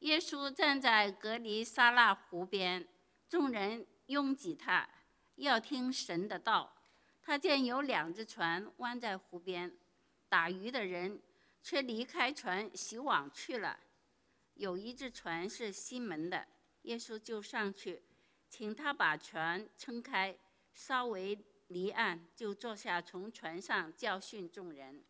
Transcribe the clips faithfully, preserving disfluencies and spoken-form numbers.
耶稣站在格尼撒勒湖边，众人拥挤他，要听神的道。他见有两只船弯在湖边，打鱼的人却离开船洗网去了。有一只船是西门的，耶稣就上去，请他把船撑开，稍微离岸，就坐下，从船上教训众人。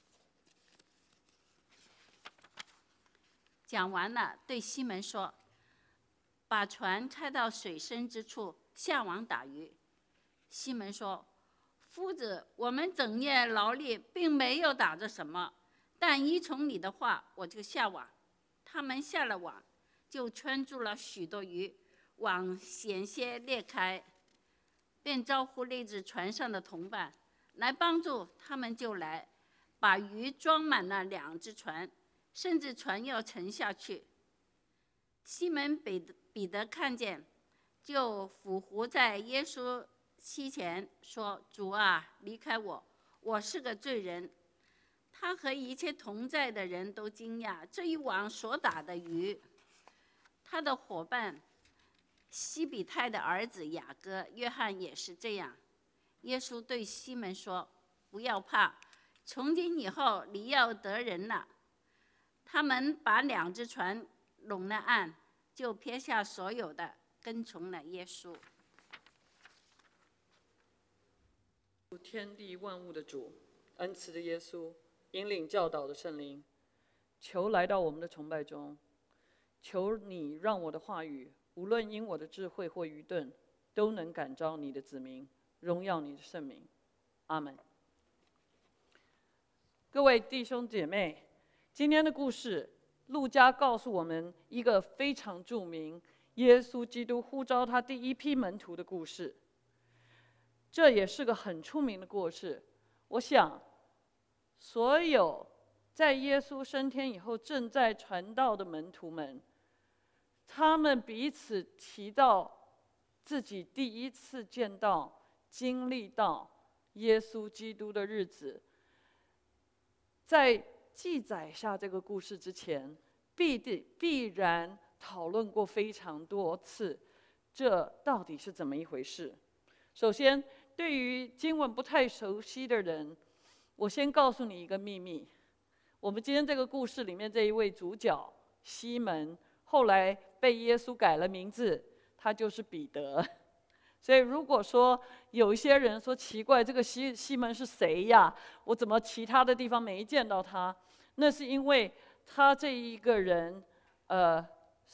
讲完了，对西门说：“把船开到水深之处，下网打鱼。”西门说：“夫子，我们整夜劳力，并没有打着什么，但依从你的话，我就下网。”他们下了网，就圈住了许多鱼，网险些裂开，便招呼那只船上的同伴来帮助。他们就来，把鱼装满了两只船，甚至船要沉下去。西门彼得看见，就俯伏在耶稣膝前说：“主啊，离开我，我是个罪人。”他和一切同在的人都惊讶这一网所打的鱼。他的伙伴西比泰的儿子雅各、约翰也是这样。耶稣对西门说：“不要怕，从今以后你要得人了。”他们把两只船拢了岸，就撇下所有的，跟从了耶稣。 天地万物的主，恩慈的耶稣，引领教导的圣灵，求来到我们的崇拜中，求你让我的话语，无论因我的智慧或愚钝，都能感召你的子民，荣耀你的圣名。阿们。各位弟兄姐妹，今天的故事，路加告诉我们一个非常著名，耶稣基督呼召他第一批门徒的故事。这也是个很出名的故事。我想，所有在耶稣升天以后正在传道的门徒们，他们彼此提到自己第一次见到、经历到耶稣基督的日子。在记载下这个故事之前，必定必然讨论过非常多次，这到底是怎么一回事？首先，对于经文不太熟悉的人，我先告诉你一个秘密：我们今天这个故事里面这一位主角西门，后来被耶稣改了名字，他就是彼得。所以如果说有一些人说奇怪，这个西西门是谁呀？我怎么其他的地方没见到他？那是因为他这一个人，呃，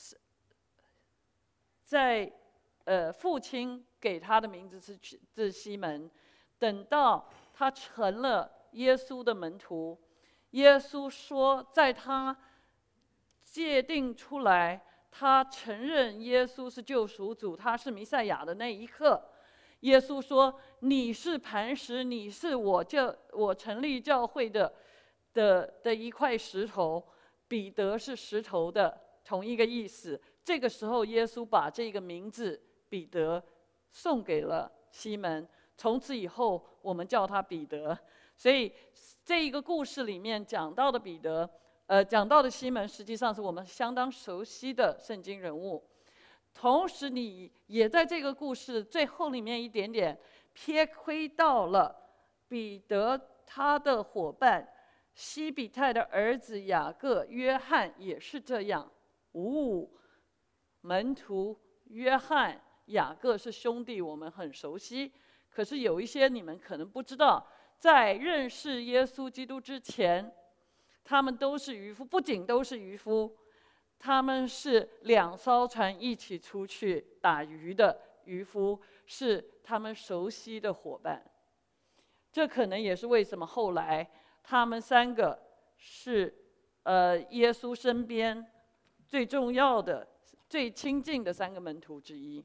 在呃父亲给他的名字是是西门，等到他成了耶稣的门徒，耶稣说，在他界定出来，他承认耶稣是救赎主，他是弥赛亚的那一刻，耶稣说：“你是磐石，你是我教我成立教会的的的一块石头。”彼得是石头的同一个意思。这个时候，耶稣把这个名字彼得送给了西门，从此以后我们叫他彼得。所以这一个故事里面讲到的彼得，呃，讲到的西门，实际上是我们相当熟悉的圣经人物。同时，你也在这个故事最后里面一点点瞥窥到了彼得他的伙伴西比泰的儿子雅各、约翰也是这样。五门徒约翰、雅各是兄弟，我们很熟悉。可是有一些你们可能不知道，在认识耶稣基督之前，他们都是渔夫，不仅都是渔夫，他们是两艘船一起出去打鱼的渔夫，是他们熟悉的伙伴。这可能也是为什么后来他们三个是呃耶稣身边最重要的、最亲近的三个门徒之一。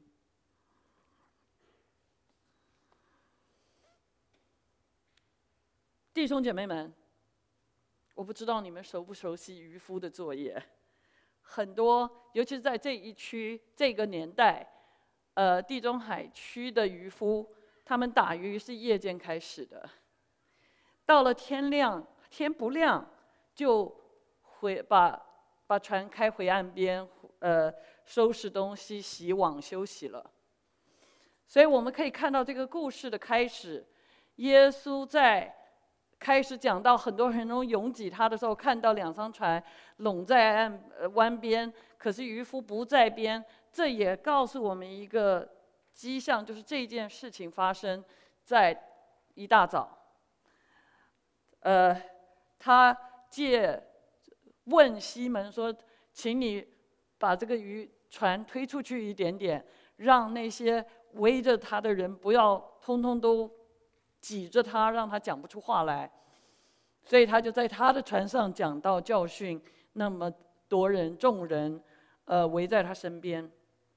弟兄姐妹们，我不知道你们熟不熟悉渔夫的作业。很多，尤其是在这一区、这个年代，呃，地中海区的渔夫，他们打鱼是夜间开始的，到了天亮、天不亮就回把把船开回岸边，呃，收拾东西、洗网、休息了。所以我们可以看到这个故事的开始，耶稣在开始讲到很多人都拥挤他的时候，看到两艘船拢在岸呃湾边，可是渔夫不在边，这也告诉我们一个迹象，就是这件事情发生在一大早。呃，他借问西门说：“请你把这个渔船推出去一点点，让那些围着他的人不要通通都挤着他，让他讲不出话来。”所以他就在他的船上讲道教训那么多人众人，呃，围在他身边。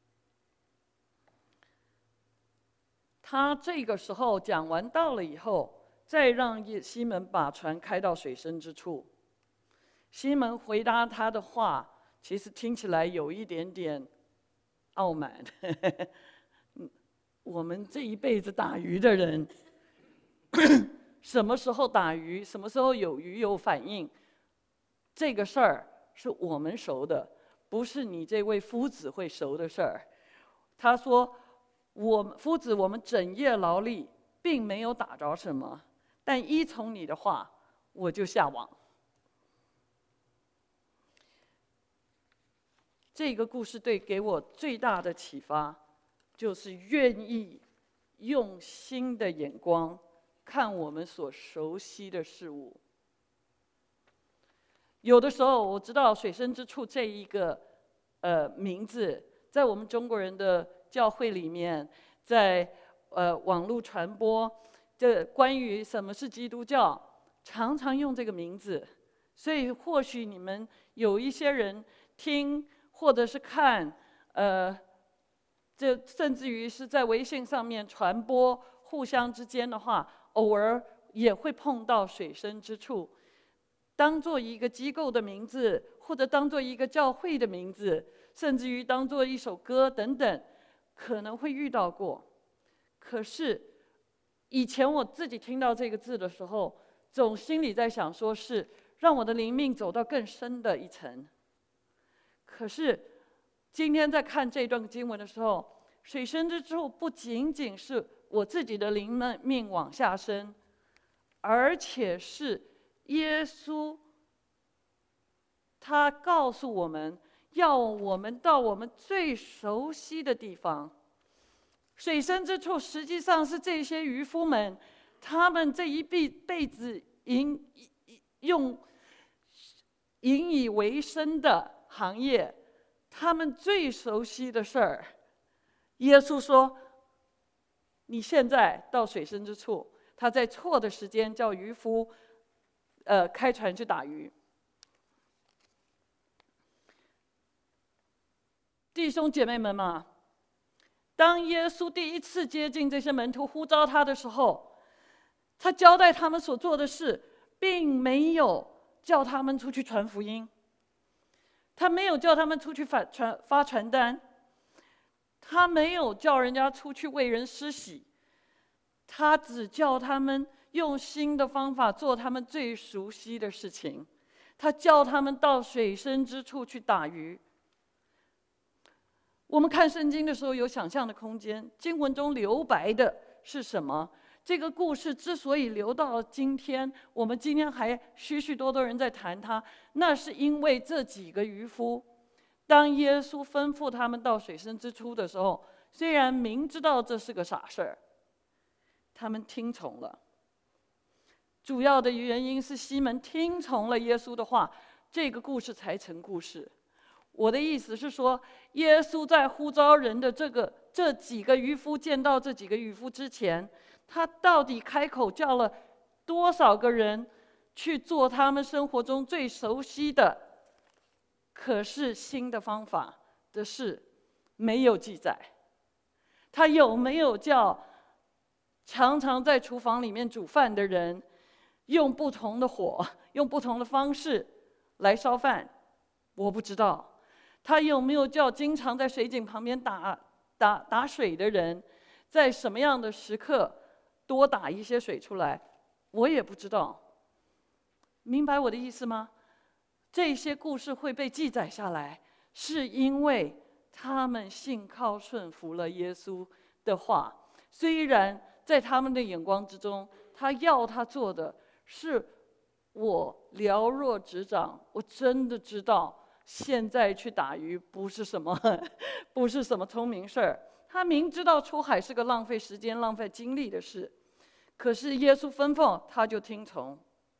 他这个时候讲完道了以后，再让西门把船开到水深之处。西门回答他的话，其实听起来有一点点傲慢。我们这一辈子打鱼的人，什么时候打鱼，什么时候有鱼有反应，这个事儿是我们熟的，不是你这位夫子会熟的事儿。他说：“我夫子，我们整夜劳力，并没有打着什么，但依从你的话，我就下网。”这个故事对给我最大的启发，就是愿意用新的眼光看我们所熟悉的事物。有的时候，我知道水深之处这一个呃名字，在我们中国人的教会里面，在呃网络传播，这关于什么是基督教，常常用这个名字。所以或许你们有一些人听或者是看，呃，这甚至于是在微信上面传播，互相之间的话，偶尔也会碰到水深之处，当做一个机构的名字，或者当做一个教会的名字，甚至于当做一首歌等等，可能会遇到过。可是以前我自己听到这个字的时候，总心里在想，说是让我的灵命走到更深的一层。可是今天在看这段经文的时候，水深之处不仅仅是我自己的灵命往下深，而且是耶稣他告诉我们，要我们到我们最熟悉的地方。水深之处实际上是这些渔夫们，他们这一辈辈子引用引以为生的行业，他们最熟悉的事儿。耶稣说：“你现在到水深之处。”他在错的时间叫渔夫，呃，开船去打鱼。弟兄姐妹们嘛，当耶稣第一次接近这些门徒，呼召他的时候，他交代他们所做的事，并没有叫他们出去传福音。他没有叫他们出去发传发传单，他没有叫人家出去为人施洗，他只叫他们用新的方法做他们最熟悉的事情。他叫他们到水深之处去打鱼。我们看圣经的时候有想象的空间，经文中留白的是什么？这个故事之所以留到今天，我们今天还许许多多人在谈它，那是因为这几个渔夫，当耶稣吩咐他们到水深之处的时候，虽然明知道这是个傻事儿，他们听从了。主要的原因是西门听从了耶稣的话，这个故事才成故事。我的意思是说，耶稣在呼召人的这个这几个渔夫见到这几个渔夫之前，他到底开口叫了多少个人去做他们生活中最熟悉的，可是新的方法的事，没有记载。他有没有叫常常在厨房里面煮饭的人用不同的火，用不同的方式来烧饭？我不知道。他有没有叫经常在水井旁边打打打水的人，在什么样的时刻多打一些水出来？我也不知道。明白我的意思吗？ 这些故事会被记载下来，是因为他们信靠顺服了耶稣的话。虽然在他们的眼光之中，他要他做的是我了若指掌，我真的知道现在去打鱼不是什么不是什么聪明事儿。他明知道出海是个浪费时间、浪费精力的事，可是耶稣吩咐，他就听从。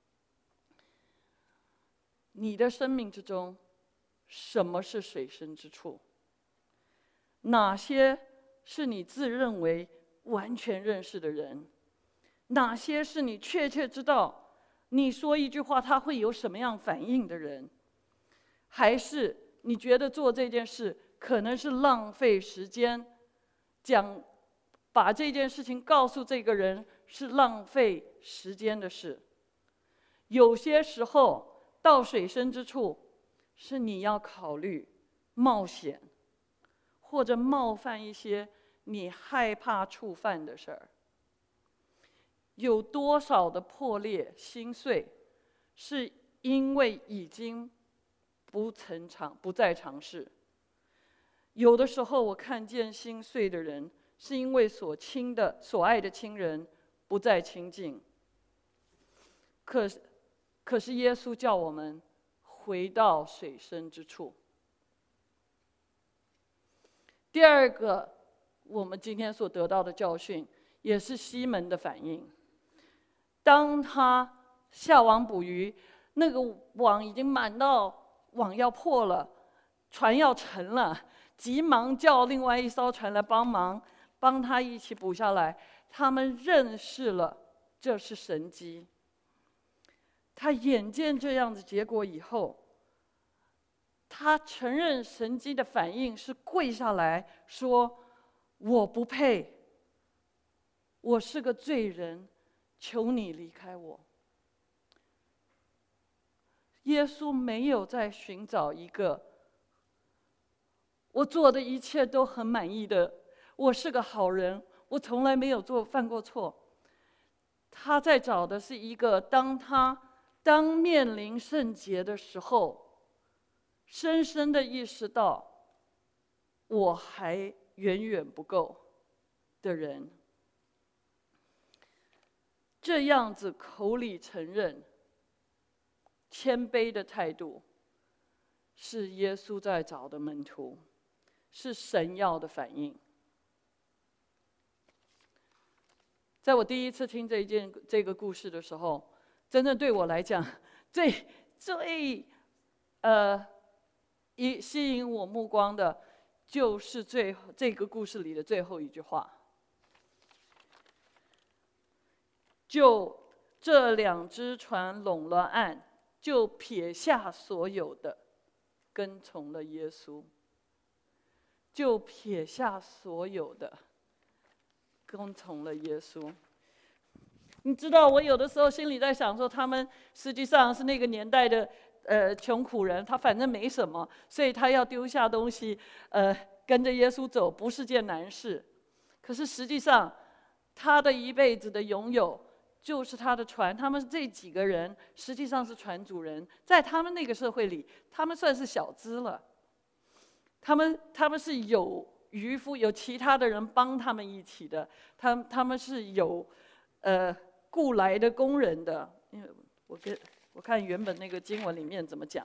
你的生命之中，什么是水深之处？哪些是你自认为完全认识的人？哪些是你确切知道你说一句话他会有什么样反应的人？还是你觉得做这件事可能是浪费时间，讲把这件事情告诉这个人是浪费时间的事？有些时候到水深之处，是你要考虑冒险，或者冒犯一些你害怕触犯的事儿。有多少的破裂心碎，是因为已经不曾尝不再尝试。有的时候我看见心碎的人，是因为所亲的所爱的亲人不再亲近。可是可是耶稣叫我们回到水深之处。第二个，我们今天所得到的教训，也是西门的反应。当他下网捕鱼，那个网已经满到网要破了，船要沉了，急忙叫另外一艘船来帮忙，帮他一起捕下来。他们认识了这是神迹。他眼见这样的结果以后，他承认神迹的反应是跪下来说：“我不配，我是个罪人，求你离开我。”耶稣没有在寻找一个我做的一切都很满意的，我是个好人，我从来没有做犯过错。他在找的是一个，当他当面临圣洁的时候，深深的意识到我还远远不够的人。这样子口里承认、谦卑的态度，是耶稣在找的门徒，是神要的反应。在我第一次听这一件这个故事的时候，真正对我来讲，最最呃一吸引我目光的，就是最这个故事里的最后一句话。就这两只船拢了岸，就撇下所有的，跟从了耶稣。就撇下所有的，跟从了耶稣。你知道，我有的时候心里在想说，他们实际上是那个年代的呃穷苦人，他反正没什么，所以他要丢下东西，呃，跟着耶稣走，不是件难事。可是实际上，他的一辈子的拥有，就是他的船。他们这几个人实际上是船主人，在他们那个社会里，他们算是小资了。他们他们是有渔夫，有其他的人帮他们一起的，他他们是有呃雇来的工人的。因为我跟我看原本那个经文里面怎么讲，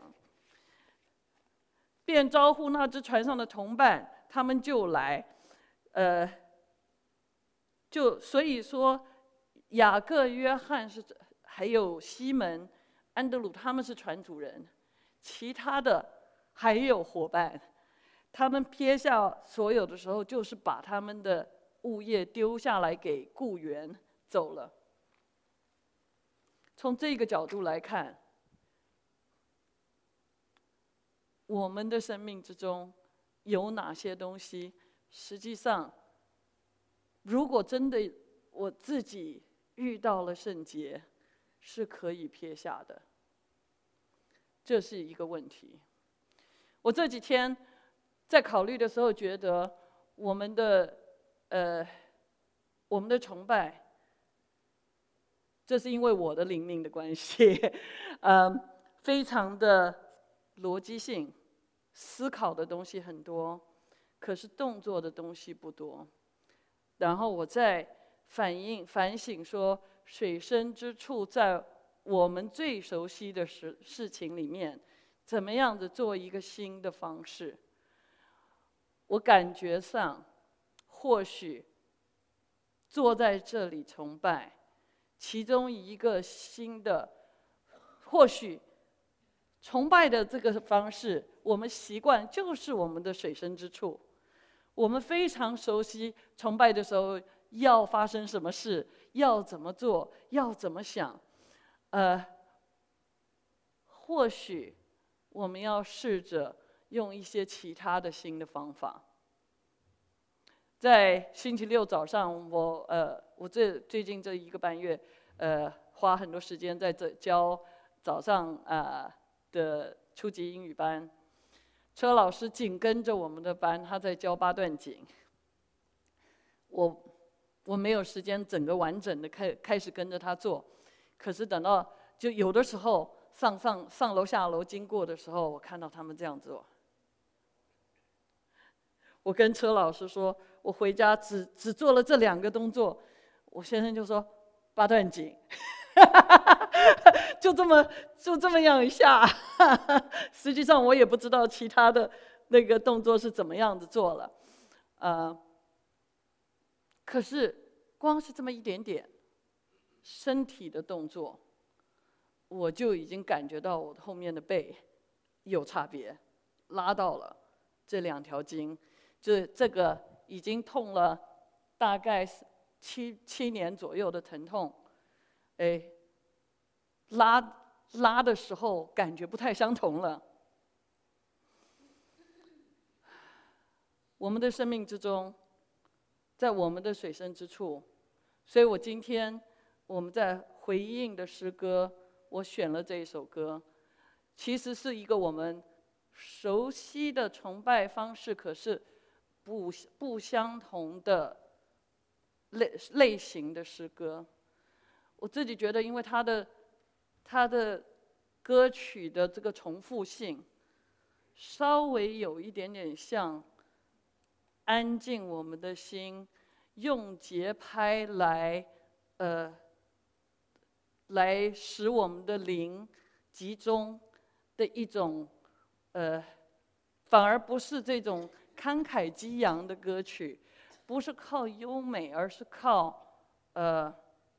便招呼那只船上的同伴，他们就来，呃，就所以说雅各、约翰是，还有西门、安德鲁，他们是船主人，其他的还有伙伴。他们撇下所有的时候，就是把他们的物业丢下来给雇员走了。从这个角度来看，我们的生命之中有哪些东西，实际上，如果真的我自己遇到了圣洁，是可以撇下的。这是一个问题。我这几天在考虑的时候，觉得我们的呃，我们的崇拜，这是因为我的灵命的关系，呃，非常的逻辑性、思考的东西很多，可是动作的东西不多。然后我再反应反省说，水深之处在我们最熟悉的事事情里面，怎么样子做一个新的方式？我感觉上，或许坐在这里崇拜，其中一个新的，或许崇拜的这个方式，我们习惯就是我们的水深之处。我们非常熟悉崇拜的时候要发生什么事，要怎么做，要怎么想。呃，或许我们要试着用一些其他的新的方法。在星期六早上，我呃，我这最近这一个半月，呃，花很多时间在这教早上啊、呃、的初级英语班。车老师紧跟着我们的班，他在教八段锦。我我没有时间整个完整的开开始跟着他做，可是等到就有的时候上上上楼下楼经过的时候，我看到他们这样做。我跟车老师说，我回家只只做了这两个动作，我先生就说八段锦。就这么就这么样一下，实际上我也不知道其他的那个动作是怎么样子做了，呃，可是光是这么一点点身体的动作，我就已经感觉到我后面的背有差别，拉到了这两条筋，这这个已经痛了大概七七年左右的疼痛。哎，拉拉的时候感觉不太相同了。我们的生命之中，在我们的水深之处，所以我今天我们在回应的诗歌，我选了这一首歌，其实是一个我们熟悉的崇拜方式，可是不不相同的类类型的诗歌。我自己觉得，因为他的他的歌曲的这个重复性，稍微有一点点像安静我们的心，用节拍来呃来使我们的灵集中的一种呃，反而不是这种慷慨激昂的歌曲，不是靠优美，而是靠呃。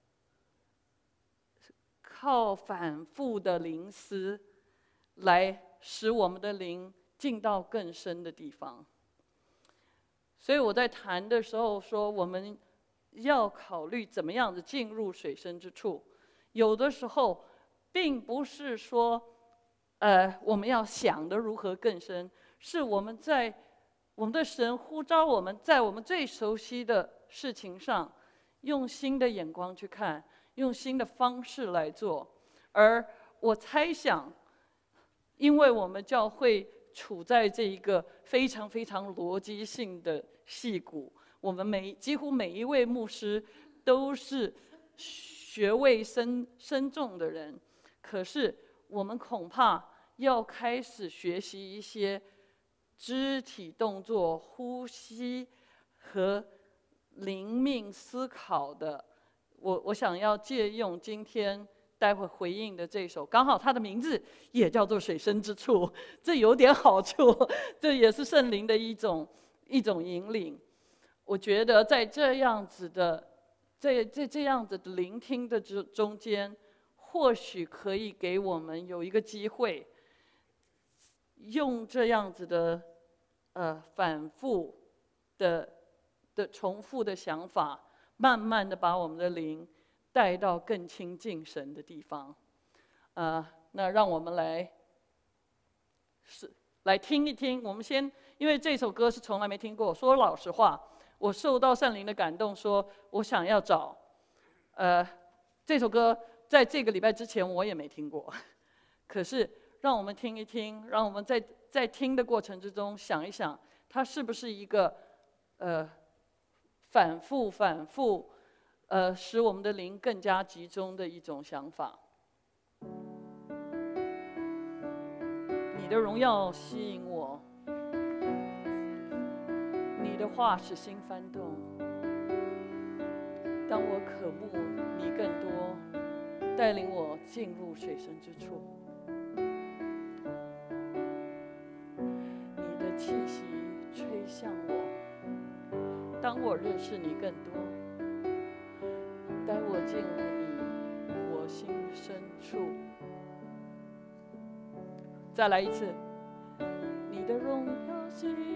靠反复的灵思，来使我们的灵进到更深的地方。所以我在谈的时候说，我们要考虑怎么样子进入水深之处。有的时候，并不是说，呃，我们要想的如何更深，是我们在我们的神呼召我们在我们最熟悉的事情上，用新的眼光去看。用新的方式来做，而我猜想，因为我们教会处在这一个非常非常逻辑性的矽谷，我们每几乎每一位牧师都是学位深深重的人，可是我们恐怕要开始学习一些肢体动作、呼吸和灵命思考的。我我想要借用今天待会回应的这首，刚好它的名字也叫做《水深之处》，这有点好处，这也是圣灵的一种一种引领。我觉得在这样子的，在在这样子的聆听的中中间，或许可以给我们有一个机会，用这样子的呃反复的的重复的想法。慢慢的把我们的灵带到更亲近神的地方，呃，那让我们来是来听一听。我们先，因为这首歌是从来没听过。说老实话，我受到圣灵的感动，说我想要找，呃，这首歌在这个礼拜之前我也没听过，可是让我们听一听，让我们在在听的过程之中想一想，它是不是一个呃。反复反复，呃，使我们的灵更加集中的一种想法。念你的荣耀吸引我，你的话使心翻动。当我渴慕你更多，带领我进入水深之处。你的气息吹向我，当我认识你更多，带我进入你我心深处。再来一次，你的荣耀吸引